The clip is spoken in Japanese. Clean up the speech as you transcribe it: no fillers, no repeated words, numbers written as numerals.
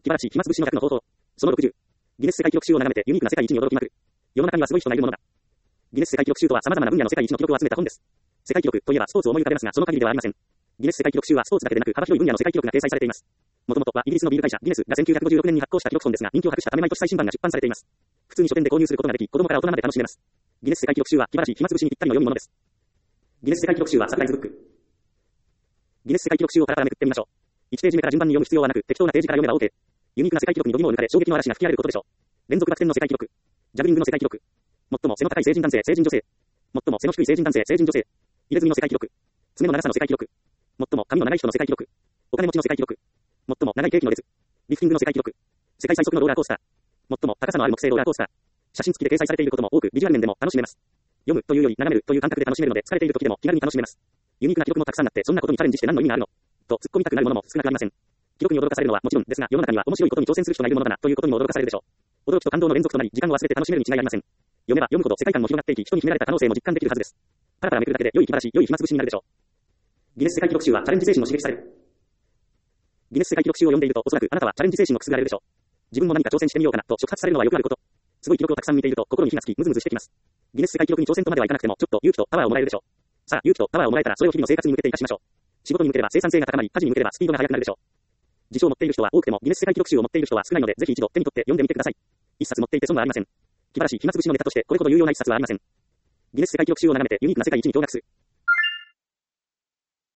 気晴らし暇つぶしの100の方法。その60。ギネス世界記録集を眺めてユニークな世界一に驚きまくる。世の中にはすごい人がいるものだ。ギネス世界記録集とは様々な分野の世界一の記録を集めた本です。世界記録といえばスポーツを思い浮かべますが、その限りではありません。ギネス世界記録集はスポーツだけでなく幅広い分野の世界記録が掲載されています。もともとはイギリスのビール会社ギネスが1956年に発行した記録本ですが、人気を博したため毎年最新版が出版されています。普通に書店で購入することができ、子供から大人まで楽しめます。ギネス世界記録集は気晴らし暇つぶしにぴったりの読み物です。ギネス世界記録集はサプライズブック。ギネス世界記録集をパラパラめくってみましょう。1ページ目から順番に読む必要はなく、適当なページから読めば OK。ユニークな世界記録に度肝を抜かれ衝撃の嵐が吹き荒れることでしょう。連続バク転の世界記録。ジャグリングの世界記録。最も背の高い成人男性、成人女性。最も背の低い成人男性、成人女性。入れ墨の世界記録。爪の長さの世界記録。最も髪の長い人の世界記録。お金持ちの世界記録。最も長いケーキの列。リフティングの世界記録。世界最速のローラーコースター。最も高さのある木製ローラーコースター。写真付きで掲載されていることも多く、ビジュアル面でも楽しめます。読むというより眺めるという感覚で楽しめるので、疲れている時でも気軽に楽しめます。ユニークな記録もたくさんあって、そんなことにチャレンジして何の意味があるのと突っ込みたくなるものも少なくありません。記録に驚かされるのはもちろんですが、世の中には面白いことに挑戦する人がいるものだなということにも驚かされるでしょう。驚きと感動の連続となり、時間を忘れて楽しめるに違いありません。読めば読むほど世界観も広がっていき、人に秘められた可能性も実感できるはずです。パラパラめくるだけで良い気晴らし、良い暇つぶしになるでしょう。ギネス世界記録集はチャレンジ精神を刺激される。ギネス世界記録集を読んでいると、おそらくあなたはチャレンジ精神をくすぐられるでしょう。自分も何か挑戦してみようかなと触発されるのはよくあること。すごい記録をたくさん見ていると心に火がつき、ムズムズしてきます。ギネス世界記録に挑戦とまではいかなくても、ちょっと勇気とパワーをもらえるでしょう。さあ、勇気とパワーをもらえたら、それを日々の生活に向けて活かしましょう。仕事に向ければ生産性が高まり、家事に向ければスピードが速くなるでしょう。辞書を持っている人は多くても、ギネス世界記録集を持っている人は少ないので、ぜひ一度手に取って読んでみてください。一冊持っていて損はありません。気晴らし、暇つぶしのネタとして、これほど有用な一冊はありません。ギネス世界記録集を眺めてユニークな世界一に驚愕する。